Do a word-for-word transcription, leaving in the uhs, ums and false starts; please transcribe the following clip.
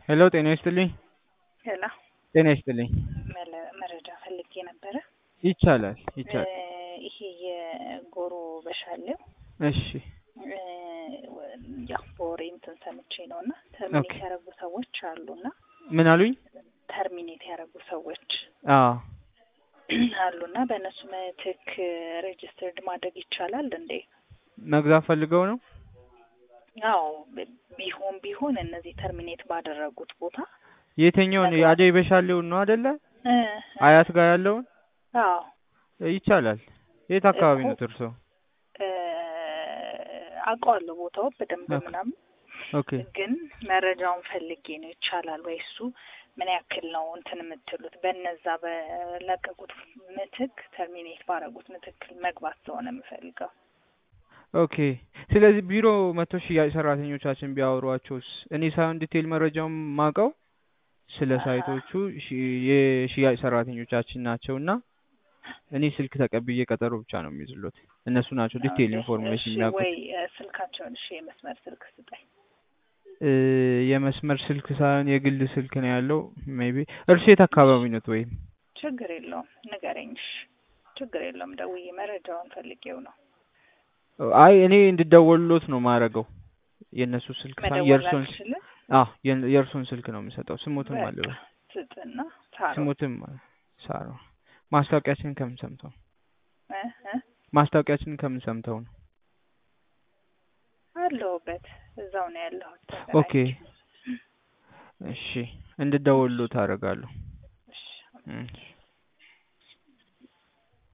ሄሎ ጤና ይስጥልኝ። ሄሎ ጤና ይስጥልኝ። መረጃ ፈልጌ ነበረ። ይቻላል ይቻላል። ይሄ የጎሮ በሻለው እሺ ያው በወሬ እንትን ሰምቼ ነውና ተርሚኔት ያደረጉ ሰዎች አሉና ምን አሉኝ? ተርሚኔት ያደረጉ ሰዎች አዎ አሉና በእነሱ ምትክ ሬጂስተርድ ማድረግ ይቻላል እንዴ? መግዛት ፈልገው ነው? አዎ ቢሆን ቢሆን እነዚህ ተርሚኔት ባደረጉት ቦታ የትኛውን አደይ በሻለው ነው አይደለ? አያት ጋር ያለውን? አዎ ይቻላል። የት አካባቢ ነው እርሶ? አውቀዋለሁ ቦታው በደንብ ምናምን። ኦኬ ግን መረጃውን ፈልጌ ነው ይቻላል ወይ እሱ ምን ያክል ነው እንትን የምትሉት በእነዛ በለቀቁት ምትክ ተርሚኔት ባረጉት ምትክ መግባት ስለሆነ የምፈልገው። ኦኬ ስለዚህ ቢሮ መቶ ሽያጭ ሰራተኞቻችን ቢያወሯቸውስ? እኔ ሳይሆን ዲቴል መረጃውን ማቀው ስለ ሳይቶቹ የሽያጭ ሰራተኞቻችን ናቸውና እኔ ስልክ ተቀብዬ ቀጠሮ ብቻ ነው የሚይዝሉት። እነሱ ናቸው ዲቴል ኢንፎርሜሽን የሚያውቁት። ወይ ስልካቸውን እሺ የመስመር ስልክ ስጠኝ። የመስመር ስልክ ሳይሆን የግል ስልክ ነው ያለው። ሜቢ እርሱ የት አካባቢ ነው ወይ? ችግር የለውም ንገረኝ። ችግር የለውም ደውዬ መረጃውን ፈልጌው ነው። አይ እኔ እንድደወልሎት ነው ማረገው። የነሱ ስልክ ሳይሆን የእርሱን አዎ የእርሱን ስልክ ነው የምሰጠው። ስሙትም አለ ስጥና ሳሮ ስሙትም ሳሮ ማስታወቂያችንን ከምን ሰምተው? እ እ ማስታወቂያችንን ከምን ሰምተው ነው? አለሁበት እዛው ነው ያለሁት። ኦኬ እሺ እንድደውልሎት አደርጋለሁ። እሺ